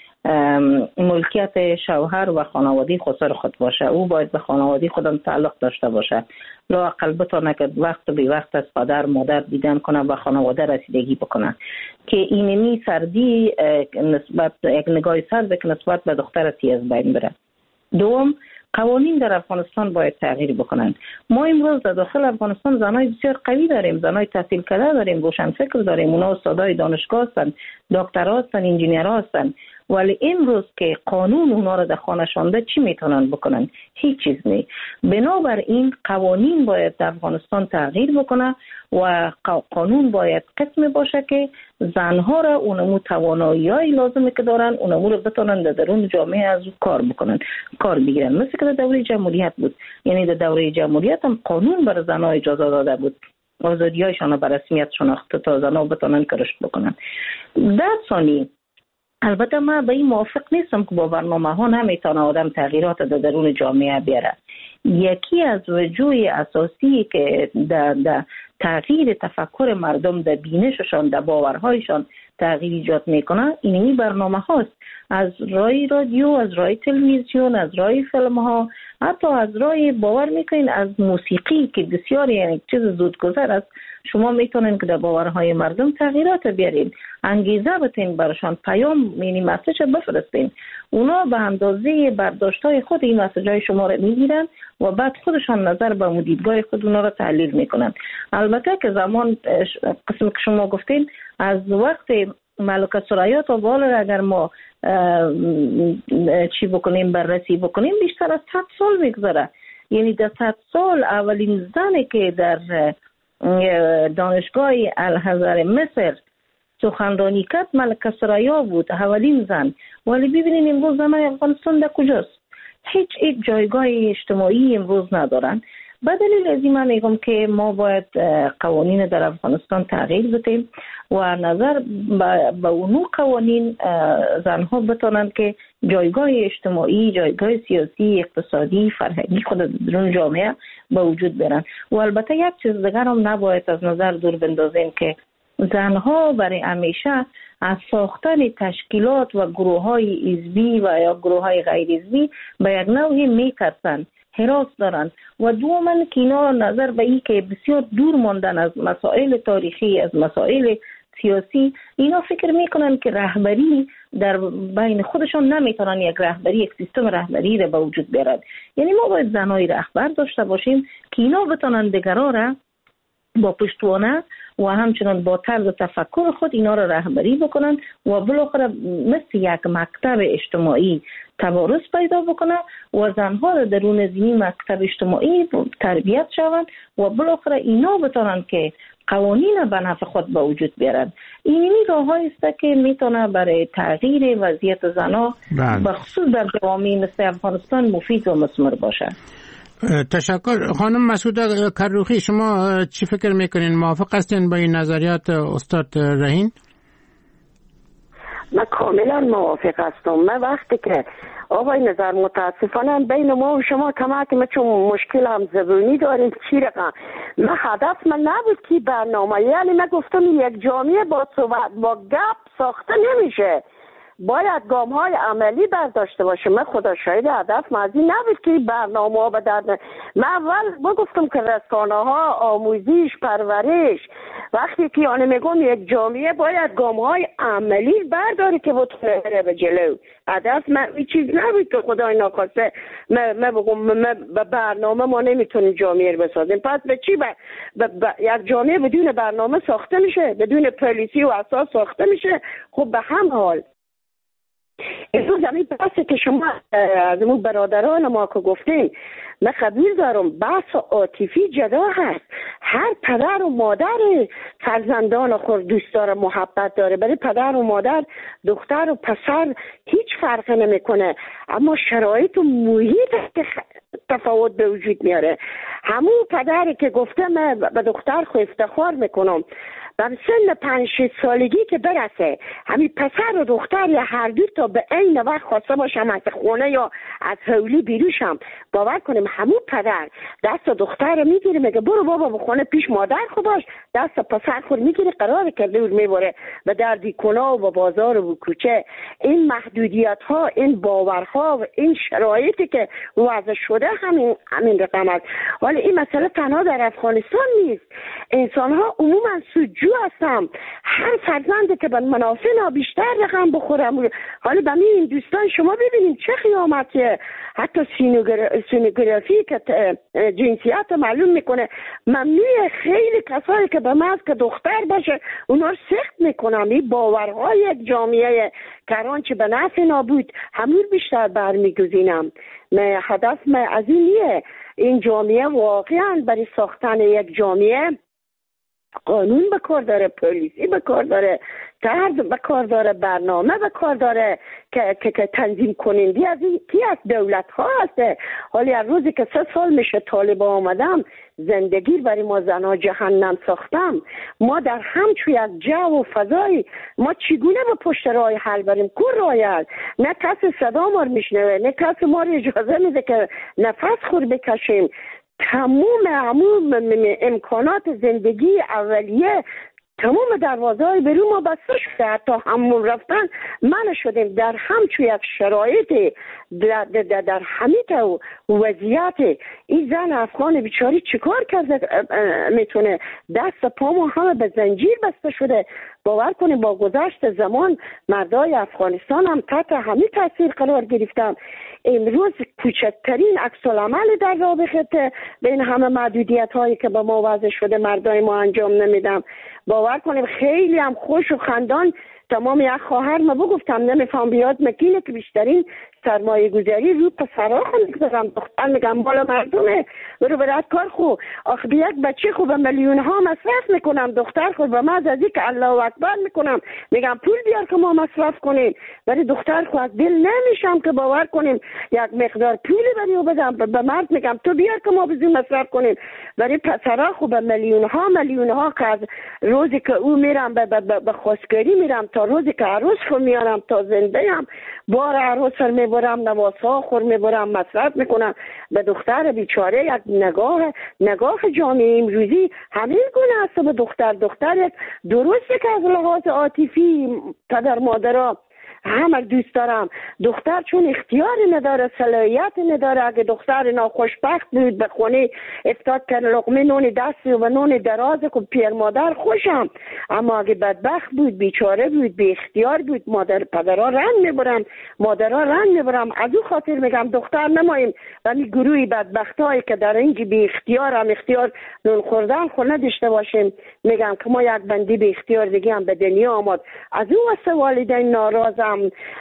ملکیت شوهر و خانواده خسر خود باشه. او باید به خانواده خودم تعلق داشته باشه. لااقل بتونه که وقت به وقت از پدر مادر دیدن کنه و خانواده رسیدگی بکنه که اینمی سردی نسبت یک نگاه سرد که نسبت به دختر از بین بره. دوم، قوانین در افغانستان باید تغییر بکنند. ما امروز در داخل افغانستان زنای بسیار قوی داریم، زنای تحصیل کرده داریم، روشنفکر داریم، اونا استادای دانشگاه هستند، دکترا هستند، انجینیرها هستند، ولی امروز که قانون اونا رو در خانه شانده چی میتونن بکنن؟ هیچ چیز نی. بنابراین قوانین باید در افغانستان تغییر بکنه و قانون باید قسم باشه که زنها را اونمو توانایی‌های لازمه که دارن اونمو رو بتونن در درون جامعه از کار بکنن، کار بگیرن. مثل که در دوره جمهوریت بود. یعنی در دوره جمهوریت هم قانون بر زنها اجازه داده بود آزادی‌هایشان به رسمیت شناخته تا زنها بتونن کارش بکنن. در ثانی، البته من به این موافق نیستم که با برنامه ها نمیتونه آدم تغییرات در درون جامعه بیاره. یکی از وجوه اساسی که در تغییر تفکر مردم، در بینششان، در باورهایشان تغییر ایجاد میکنه اینی برنامه هاست. از رای رادیو، از رای تلویزیون، از رای فیلم ها، حتی از رای باور میکنین از موسیقی که بسیار یعنی چیز زودگذر است. شما میتونین که در باورهای مردم تغییرات بیارین، انگیزه بتین برشان، پیام یعنی مسیج بفرستین. اونا به اندازه برداشتهای خود این مسیجای شما رو میگیرن و بعد خودشان نظر به دیدگاه خود اونا رو تحلیل میکنن. البته که زمان قسم که شما گفتین از وقت ملکه ثریا تا بالا اگر ما چی بکنیم بررسی بکنیم بیشتر از 100 سال میگذره. یعنی در 100 سال اولین زنی که در دانشگاه الازهر مصر سخنرانی کرد ملکه ثریا بود، اولین زن. ولی ببینید امروز زنای افغانستان در کجاست؟ هیچ جایگاه اجتماعی امروز ندارن. به دلیل از این من میگم که ما باید قوانین در افغانستان تغییر بدیم و نظر به اونو قوانین زنها بتونن که جایگاه اجتماعی، جایگاه سیاسی، اقتصادی، فرهنگی خود درون جامعه به وجود بیارن. و البته یک چیز دیگر هم نباید از نظر دور بندازیم که زنها برای همیشه از ساختن تشکیلات و گروه‌های حزبی و یا گروه‌های غیر حزبی به یک نوعی میترسن، هراس دارن. و دوما که اینا نظر به این که بسیار دور ماندن از مسائل تاریخی، از مسائل سیاسی، اینا فکر میکنن که رهبری در بین خودشان نمیتونن یک رهبری، یک سیستم رهبری را به وجود بیارن. یعنی ما باید زنای رهبر داشته باشیم که اینا بتونن دیگرها را با پشتوانه و همچنان با طرز تفکر خود اینا را رهبری بکنن و بالاخره مثل یک مکتب اجتماعی توارث پیدا بکنه و زنها را درون زمین مکتب اجتماعی تربیت شوند و بالاخره اینا بتونن که قوانین به نفع خود به وجود بیارن. اینی راه‌هایی است که میتونه برای تغییر وضعیت زنها به خصوص در جوامع مثل افغانستان مفید و مثمر باشه. تشکر. خانم مسعوده کروخی، شما چی فکر میکنین؟ موافق هستین با این نظریات استاد رحیم؟ من کاملا موافق هستم. من وقتی که آقای نظر متاسفانه بین ما و شما کمک ما چون مشکل هم زبونی داریم چی رقم من هدف من نبود که برنامه، یعنی من گفتم یک جامعه با صحبت با گپ ساخته نمیشه، باید گام های عملی برداشته باشه. من خدا شاید هدف مازی نبود که برنامه ها به درد من اول گفتم که رسانه ها، آموزش، پرورش، وقتی که آنه میگم یک جامعه باید گام های عملی برداره که بتونه بره به جلو. هدف من این چیز نبود که خدای ناخواسته من بگم به برنامه ما نمیتونیم جامعه رو بسازیم. پس به چی یک جامعه بدون برنامه ساخته میشه، بدون پالیسی و اساس ساخته میشه. خب به هم حال امروز همین بحثی که شما از اون برادران ما که گفتین من قبول دارم، بحث عاطفی جدا هست. هر پدر و مادر فرزندان خود دوست داره، محبت داره. برای پدر و مادر دختر و پسر هیچ فرق نمیکنه، اما شرایط و محیط تفاوت به وجود میاره. همون پدری که گفته من به دختر خود افتخار میکنم در سن 5-6 سالگی که برسه همین پسر و دختر یا هر دو تا به عین وقت خواسته باشم از خونه یا از حولی بیروشم، باور کنیم همون پدر دست دختر میگیره میگه برو بابا به خونه پیش مادر خود باش، دست پسر خود میگیره قرار کرده و میبره به در دیکونا و بازار و کوچه. این محدودیت ها، این باورها و این شرایطی که وضع شده همین رقم است. ولی این مسئله تنها در افغانستان نیست، انسان ها عموما سوجو هستم. هر فرزندی که به منافع بیشتر رقم بخورم. حالا به این دوستان شما ببینید چه خیامتیه، حتی سینوگرافی که جنسیت معلوم میکنه ممنوع. خیلی کسایی که به محض که دختر باشه اونا رو سخت میکنم. این باورهای یک جامعه کران چه به نفع نابود همون بیشتر برمیگزینم. هدف من از این نیه. این جامعه واقعا برای ساختن یک جامعه قانون به کار داره، پلیسی به کار داره، طرز به کار داره، برنامه به کار داره که تنظیم کنندی از این کی از دولت ها هسته. حالی از روزی که 3 سال میشه طالب آمدم زندگی برای ما زنها جهنم ساختم. ما در همچو یک جو و فضایی ما چگونه به پشت راه حل بریم؟ کور راه نه کسی صدا ما رو میشنوه، نه کسی ما رو اجازه میده که نفس خور بکشیم. تمام امکانات زندگی اولیه تمام دروازه‌های برون ما بسته شده، حتی همون رفتن منع شدیم. در همچون یک شرایط در همین وضعیت این زن افغان بیچاری چیکار کرده میتونه؟ دست پا ما همه به زنجیر بسته شده. باور کنید با گذشت زمان مردای افغانستان هم تحت همین تاثیر قرار گرفتن. امروز کوچکترین عکس العمل در رابطه بین همه محدودیت هایی که به ما وضع شده مردای ما انجام نمیدم. باور کنیم خیلی هم خوش و خندان تمام یک خواهر ما بگفتم نمیفهم بیاد مکینه که بیشترین سرمایه گذاری رو پسرها خود میگذارم. دختر میگم بالا مردمه برو برد کار خو آخه به یک بچه خو به میلیون ها مصرف میکنم. دختر خود به من از که الله اکبر میکنم میگم پول بیار که ما مصرف کنیم. ولی دختر خو از دل نمیشم که باور کنیم یک مقدار پولی بری و بدم. به مرد میگم تو بیار که ما بزیم مصرف کنیم. ولی پسرها خو به میلیون ها که از روزی که او میرم به خواستگاری میرم تا روزی که عروس خو میارم تا زنده ام بار عروس میبرم نواسا خور میبرم مصرف میکنم. به دختر بیچاره یک نگاه جامعه امروزی همین گونه است به دختر درسته که از لحاظ عاطفی پدر مادرها همه دوست دارم. دختر چون اختیاری نداره، صلاحیت نداره. اگه دختر ناخوشبخت بود به خونه افتاد که لقمه نون دستی و نون دراز که پیر مادر خوشم، اما اگه بدبخت بود بیچاره بود بی اختیار بود پدرها رنگ میبرم، مادرها رنگ میبرم. از او خاطر میگم دختر نماییم ولی گروهی بدبختایی که در اینجا بی اختیار هم اختیار نون خوردن خود نداشته باشیم. میگم که ما یک بندی بی اختیار دیگه هم به دنیا آمد. از او واسه والدین ناراضم،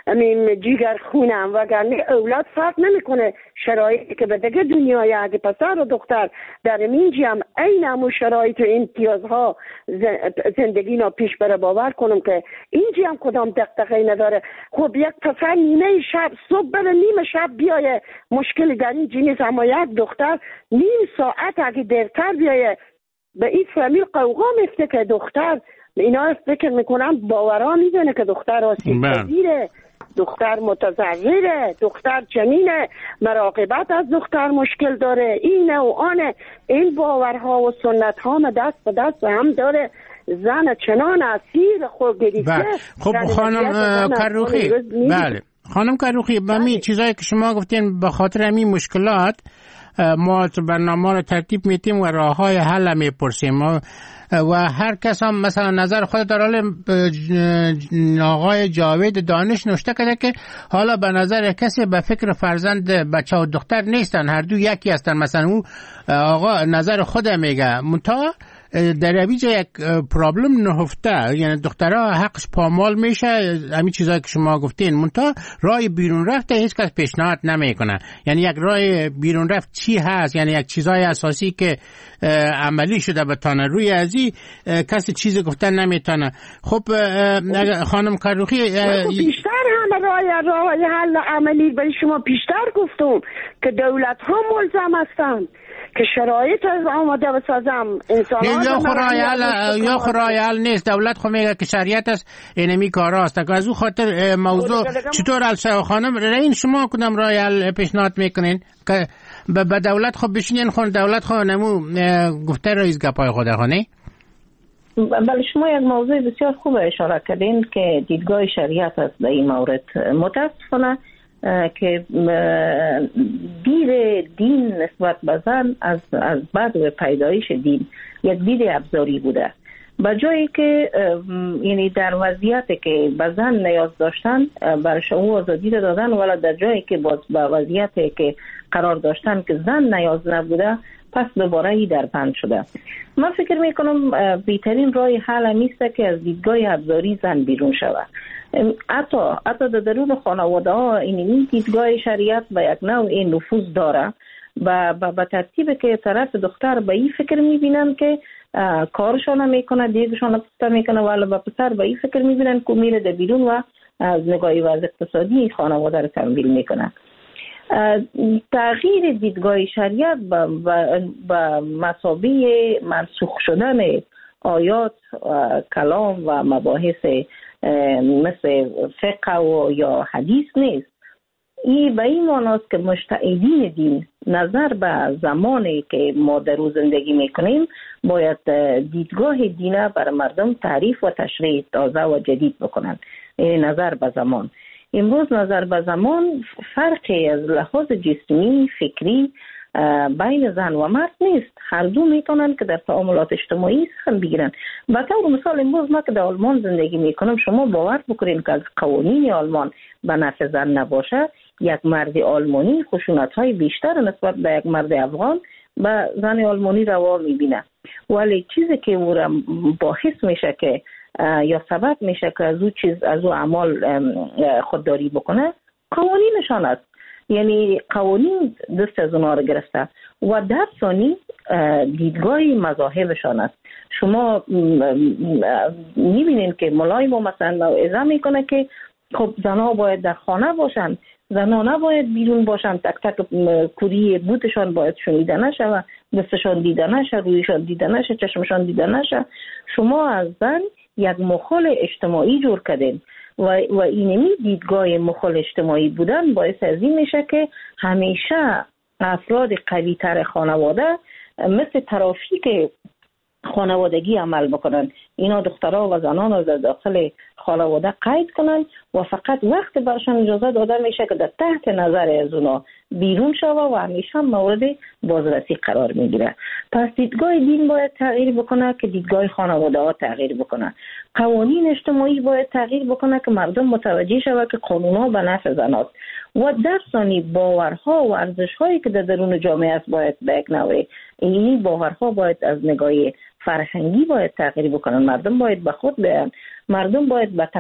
جیگر خونم وگرنه اولاد فرق نمیکنه. شرایطی که به دیگه دنیای اگه پسر و دختر در اینجا هم این همون شرایط و امتیازها زندگی نا پیش بره. باور کنم که اینجا هم کدام دقیقه نداره. خب یک پسر نیمه شب صبح بره نیمه شب بیایه مشکلی در این جنیز، اما یک دختر نیم ساعت اگه دیرتر بیایه به این فامیل قوقا میفته که دختر اینا فکر میکنم باورها میدونه که دختر آسیب پذیره، دختر متضرره، دختر چنینه، مراقبت از دختر مشکل داره، اینه و آنه. این باورها و سنت ها دست به دست هم داره. زن چنان اسیر خود گرفته. خب خانم کروخی، بله خانم کروخی، همین چیزایی که شما گفتین به خاطر همین مشکلات ما برنامه رو ترتیب میتیم و راه های حل میپرسیم و هر کس هم مثلا نظر خود در حال آقای جاوید دانش نوشته کرده که حالا به نظر کسی به فکر فرزند بچه و دختر نیستن، هر دو یکی هستن. مثلا او آقا نظر خود میگه منتها در اویجا یک پرابلم نهفته، یعنی دخترها حقش پامال میشه همین چیزایی که شما گفتین، منتها راه بیرون رفته هیچ کس پیشنهاد نمیکنه. یعنی یک راه بیرون رفت چی هست؟ یعنی یک چیزای اساسی که عملی شده بتانه روی ازی کسی چیز گفتن نمیتونه. خب خانم کروخی بیشتر همه راه حل عملی برای شما بیشتر گفتم که دولت ها ملزم هستند که شرایط از آماده بسازم. انسان یا خرایل نیست. دولت خو میگه که شریعت است اینمی کار است. از او خاطر موضوع چطور حل خانم این شما کدام راه حل پیشنهاد میکنین که به دولت خو بشینین خون دولت خو نمو گفته رئیس گپای خود خونه؟ بله شما یک موضوع بسیار خوب اشاره کردین که دیدگاه شریعت است در این مورد. متاسفانه که دید دین نسبت به زن از بعد پیدایش دین یک دید ابزاری بوده، به جایی که یعنی در وضعیتی که به زن نیاز داشتن برش او آزادی دادن، ولی در جایی که باز به وضعیتی که قرار داشتن که زن نیاز نبوده پس دوباره ای در بند شده. من فکر میکنم بهترین راه حل همیست که از دیدگاه ابزاری زن بیرون شود. حتی در درون خانواده ها این دیدگاه شریعت به یک نوع این نفوذ داره و به ترتیب که طرف دختر به این فکر میبینن که کارشان میکنه، دیگشان پسته میکنه، ولی به پسر به این فکر میبینن که میره در بیرون و از نگاه وضع اقتصادی خانواده رو تمویل میکنه. تغییر دیدگاه شریعت به مثابه منسوخ شدن آیات کلام و مباحث مثل فقه و یا حدیث نیست. این به این معناست که مجتهدین دین نظر به زمانی که ما در روز زندگی میکنیم باید دیدگاه دینه برای مردم تعریف و تشریح تازه و جدید بکنن. نظر به زمان امروز نظر به زمان فرقی از لحاظ جسمی فکری بین زن و مرد نیست. هر دو میتونن که در تعاملات اجتماعی سهم بگیرن. به طور مثال امروز ما که در آلمان زندگی میکنم، شما باور بکنین که از قوانین آلمان به نفع زن نباشه، یک مرد آلمانی خشونت های بیشتر نسبت به یک مرد افغان به زن آلمانی روا میبینه، ولی چیزی که او را باعث میشه که یا سبب میشه که از او اعمال خودداری بکنه قوانینشان است. یعنی قوانین دست از اونا رو گرفته و در ثانی دیدگاه مذاهبشان است. شما میبینین که ملای ما مثلا موعظه میکنه که خب زنها باید در خانه باشن، زنها نباید بیرون باشن، تک تک کوری بوتشان باید شنیده نشه و دستشان دیده نشه، رویشان دیده نشه، چشمشان دیده نشه. شما از زن یک مخال اجتماعی جور کردین و اینمی دیدگاه مخال اجتماعی بودن باعث از این میشه که همیشه افراد قوی تر خانواده مثل ترافیک خانوادگی عمل بکنن. اینا دخترها و زنان رو در داخل خانواده قید کنن و فقط وقت برشان اجازه داده میشه که در تحت نظر از اونا بیرون شوه و همیشه مورد بازرسی قرار میگیره. پس دیدگاه دین باید تغییر بکنه که دیدگاه خانواده ها تغییر بکنه. قوانین اجتماعی باید تغییر بکنه که مردم متوجه شوه که قانون ها به نفع زناست و در ثانی باورها و ارزش‌هایی که در درون جامعه است باید به یک نوع این باورها باید از نگاه فرهنگی باید تغییر بکنن. مردم باید به خود بیان، مردم باید به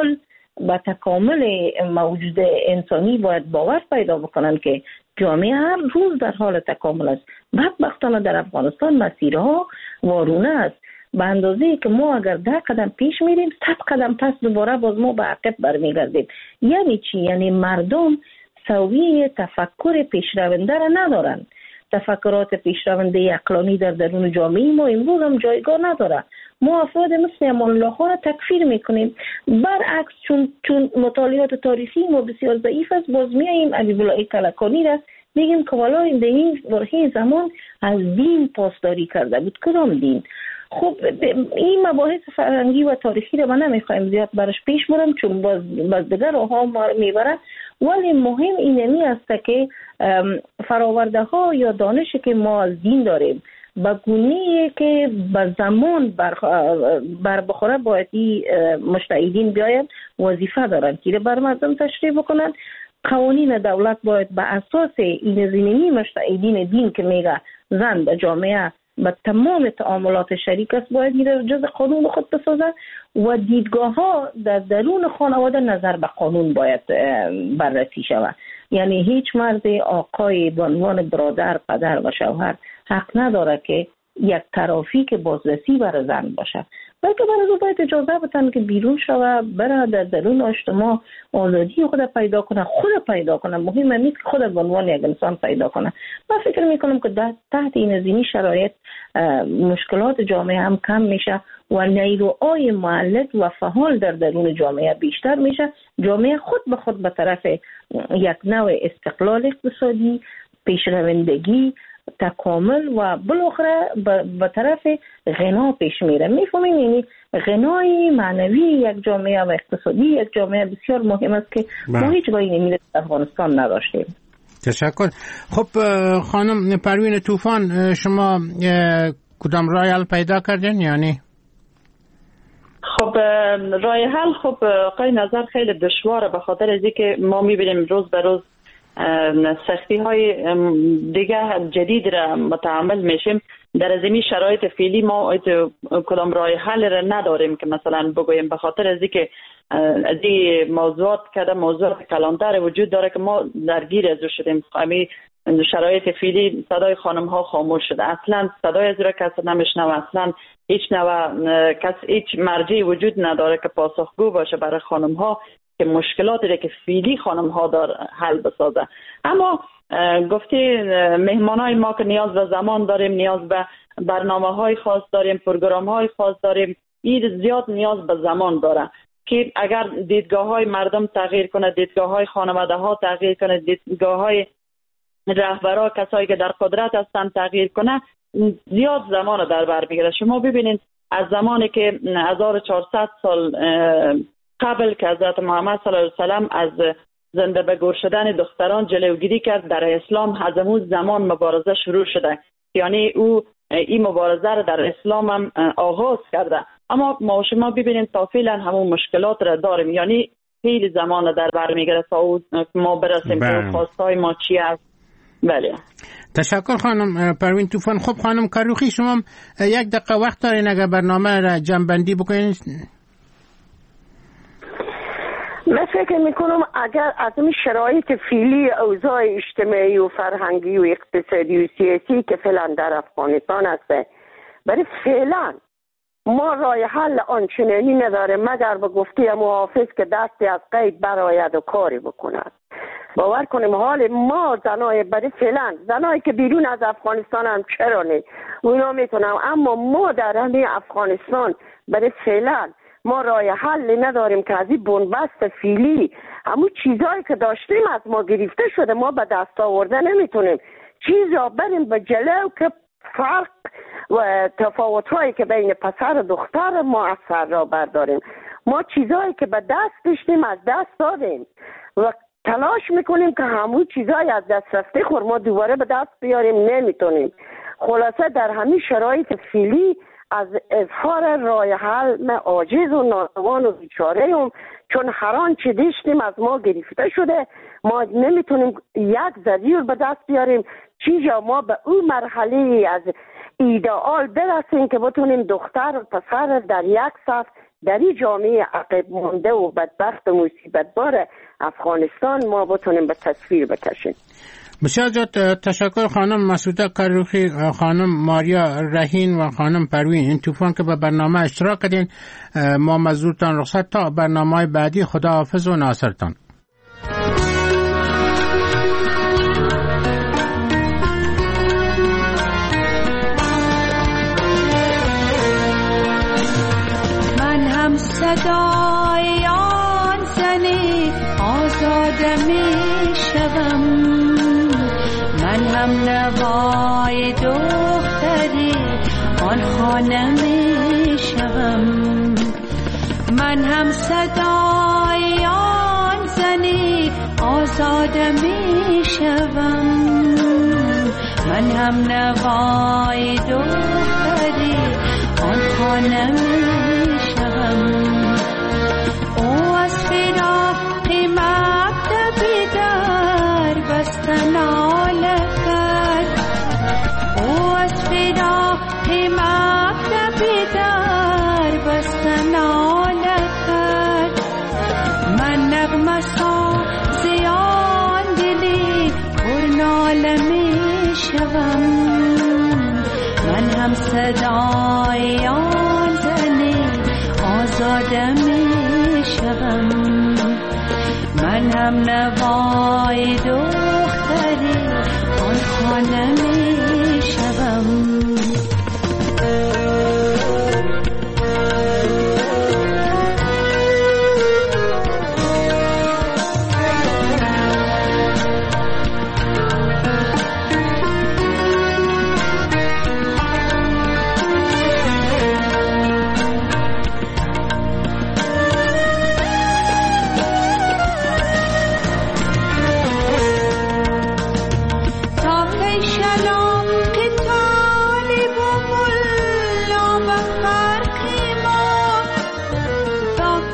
تکامل موجود انسانی باید باور پیدا بکنن که جامعه هر روز در حال تکامل است. بدبختانه در افغانستان مسیرها وارونه است. به اندازه‌ای که ما اگر 10 قدم پیش میریم 100 قدم پس دوباره باز ما به عقب برمیگردیم. یعنی چی؟ یعنی مردم سویه تفکر پیشرونده را ندارن. تفکرات پیشرونده عقلانی در درون جامعه ما امروز هم جایگاه نداره. ما افراد مثل امان الله خان را تکفیر میکنیم. برعکس چون مطالعات تاریخی ما بسیار ضعیف است، باز میاییم حبیب الله کلکانی را میگیم که والا این در این برهه زمان از دین پاسداری کرده بود. کدام دین؟ خب این مباحث فرهنگی و تاریخی رو ما نمیخوایم زیاد برش پیش برم چون باز دیگر راها ما میبره، ولی مهم اینمی است که فراورده ها یا دانشی که ما از دین داریم به گونه‌ای که به زمان بر بخوره باید مجتهدین بیاید وظیفه دارن که بر مردم تشریح بکنن. قوانین دولت باید به اساس این زمینی مجتهدین دین که میگه زن به جامعه به تمام تعاملات شریک است باید میره جز قانون خود بسازه و دیدگاه ها در درون خانواده نظر به قانون باید بررسی شود. یعنی هیچ مرد آقای به عنوان برادر، پدر و شوهر حق نداره که یک طرفی که بازرسی بر زن باشه، بلکه برای او باید اجازه بدن که بیرون شوه، بره در درون اجتماع آزادی خود پیدا کنه، خود پیدا کنه. مهم نیست که خود به عنوان یک انسان پیدا کنه. من فکر میکنم که تحت این زمینه شرایط مشکلات جامعه هم کم میشه و نیروهای مولد و فعال در درون جامعه بیشتر میشه. جامعه خود به خود به طرف یک نوع استقلال اقتصادی، پیشروندگی، تکامل و بالاخره به طرف غنا پیش میره. میفهمین یعنی غنای معنوی یک جامعه و اقتصادی یک جامعه بسیار مهم است که ما هیچ گاهی نمیده در افغانستان نداشتیم. تشکر. خب خانم پروین طوفان، شما کدام راه حل پیدا کردین؟ یعنی خب راه حل خب آقای نظر خیلی دشواره، به خاطر از اینکه ما میبینیم روز به روز سختی های دیگه جدید را متحمل میشیم. در زمین شرایط فعلی ما کدام راه حل را نداریم که مثلا بگوییم، به خاطر از اینکه از این موضوعات کلانتر وجود داره که ما درگیر از شدیم. همین شرایط فعلی صدای خانم ها خاموش شده، اصلا صدای از را کسی نمیشنوه، اصلا هیچ مرجعی وجود نداره که پاسخگو باشه برای خانم ها که مشکلاتی که فعلی خانم ها داره حل بسازه. اما گفتی مهمانای ما که نیاز به زمان داریم، نیاز به برنامه های خاص داریم، پروگرام های خاص داریم، این زیاد نیاز به زمان داره که اگر دیدگاه های مردم تغییر کنه، دیدگاه های خانواده ها تغییر کنه، دیدگاه های رهبرا کسایی که در قدرت هستن تغییر کنه، زیاد زمان در بر میگیره. شما ببینید از زمانی که 1400 سال قبل که حضرت محمد صلی الله علیه و سلم از زنده به گور شدن دختران جلوگیری کرد، در اسلام از اون زمان مبارزه شروع شده، یعنی او این مبارزه را در اسلام هم آغاز کرده. اما ما شما ببینید تا فعلا همون مشکلات را داریم، یعنی خیلی زمان در بر میگیره تا ما برسیم به خواستهای ما چی است. بله تشکر خانم پروین طوفان. خب خانم کروخی، شما یک دقیقه وقت دارین اگر برنامه را جمع‌بندی بکنید. من فکر میکنم اگر از این شرایط فعلی اوضاع اجتماعی و فرهنگی و اقتصادی و سیاسی که فعلا در افغانستان هست، برای فعلا ما راه حل آنچنانی نداره مگر به گفته محافظ که دستی از قید برآید و کاری بکند. باور کنیم حال ما زنای برای فعلا، زنایی که بیرون از افغانستان هم چرا نه اونا میتونم، اما ما در همین افغانستان برای فعلا ما راه حل نداریم که از این بنبست فعلی همون چیزایی که داشتیم از ما گرفته شده، ما به دست آورده نمیتونیم چیزا بریم به جلو که فرق و تفاوت‌هایی که بین پسر و دختر ما از سر را برداریم. ما چیزایی که به دست داشتیم از دست دادیم و تلاش میکنیم که همون چیزایی از دست رفته خور ما دوباره به دست بیاریم، نمیتونیم. خلاصه در همین شرایط فعلی از اظهار راه حل من عاجز و ناتوان و بیچاره‌ام، چون هر آنچه داشتیم از ما گرفته شده، ما نمیتونیم یک زدیر به دست بیاریم چیزا ما به اون مرحله از ایدئال برسیم که بتونیم دختر و پسر در یک صف در این جامعه عقب مانده و بدبخت و مصیبت بار افغانستان ما بتونیم به تصویر بکشیم. بسیار زیاد تشکر خانم مسعوده کروخی، خانم ماریا رهین و خانم پروین طوفان که به برنامه اشتراک کردین. ما مزدورتان رخصت تا برنامه بعدی. خدا حافظ و ناصرتان. من هم صدای آن زنی آزاده می شوم، من هم نوای دختری آن خانه می شوم، من هم صدای آن زنی آزاده می شوم، من هم نوای دختری آن خانه می شوم. او از فراق مکتبی در بستن آله کرد، او از فراق بسا زیان دلی پرناله می شوم. من هم صدای آن زنی آزاده می شوم. من هم نوای دختری آن خانه می